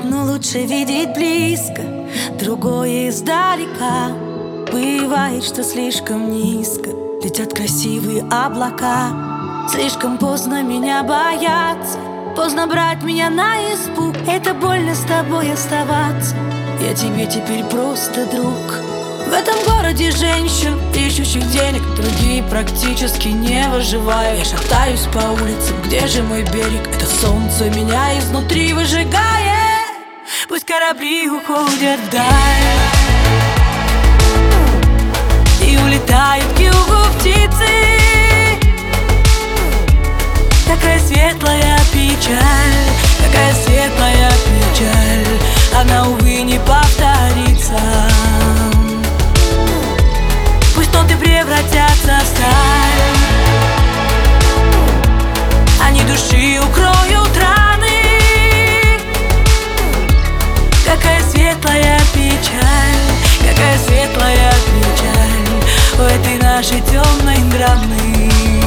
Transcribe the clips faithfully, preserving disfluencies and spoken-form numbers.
но лучше видеть близко, другое издалека. Бывает, что слишком низко летят красивые облака. Слишком поздно меня бояться, поздно брать меня на испуг. Это больно с тобой оставаться, я тебе теперь просто друг. В этом городе женщин, ищущих денег, другие практически не выживают. Я шатаюсь по улицам, где же мой берег? Это солнце меня изнутри выжигает. Пусть корабли уходят вдаль и улетают к югу птицы. Какая светлая печаль, какая светлая печаль, она, увы, не повторится. Пусть ноты превратятся в сталь, они души укроют раны. Какая светлая печаль, какая светлая печаль у этой нашей темной драмы.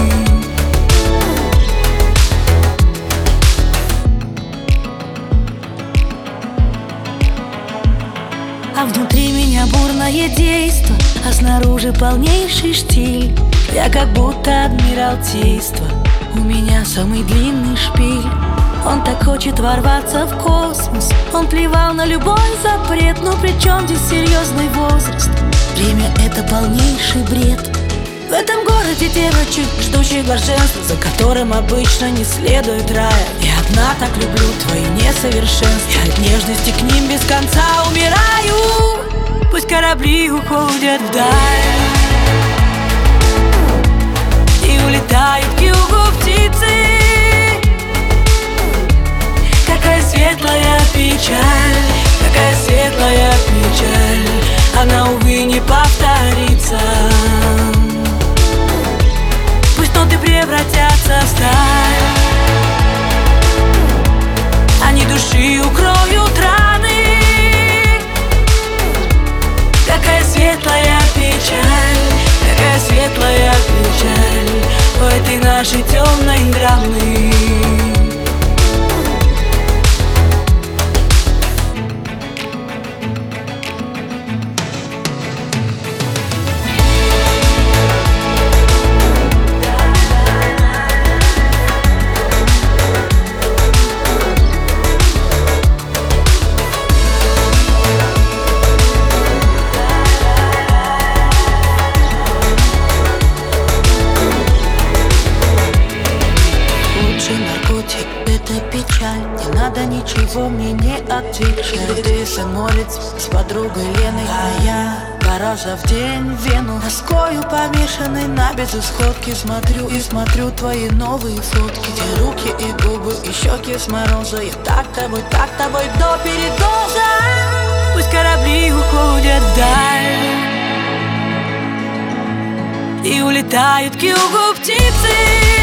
А внутри меня бурное действо, а снаружи полнейший штиль. Я как будто адмиралтейство, у меня самый длинный шпиль. Он так хочет ворваться в космос, он плевал на любой запрет. Но при чем здесь серьезный возраст? Время — это полнейший бред. В этом городе девочек, ждущих блаженства, за которым обычно не следует рая. Я одна так люблю твои несовершенства, я от нежности к ним без конца умираю. Пусть корабли уходят вдаль и улетают к югу птицы. Какая светлая печаль, какая светлая печаль, она, увы, не повторится. Пусть ноты превратятся в сталь, они души укроют раны. Какая светлая печаль, какая светлая печаль у этой нашей темной драмы. Наркотик — это печаль, не надо ничего мне не отвечать. Ты молится с подругой Леной, а я два раза в день в Вену. Тоскою помешанной на безысходке смотрю и смотрю твои новые фотки, где руки и губы и щеки с мороза. Я так тобой, так тобой до передоза. Пусть корабли уходят вдаль и улетают к югу птицы.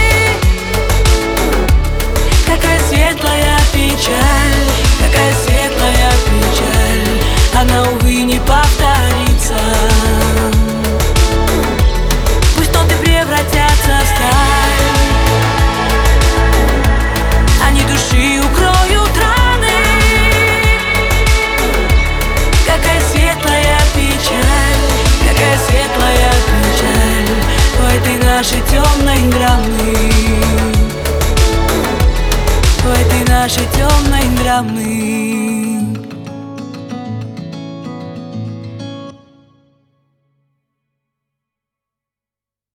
Какая светлая печаль, какая светлая печаль, она, увы, не повторится. Пусть ноты превратятся в сталь, они души укроют раны. Какая светлая печаль, какая светлая печаль у этой нашей темной драмы, у этой нашей темной драмы.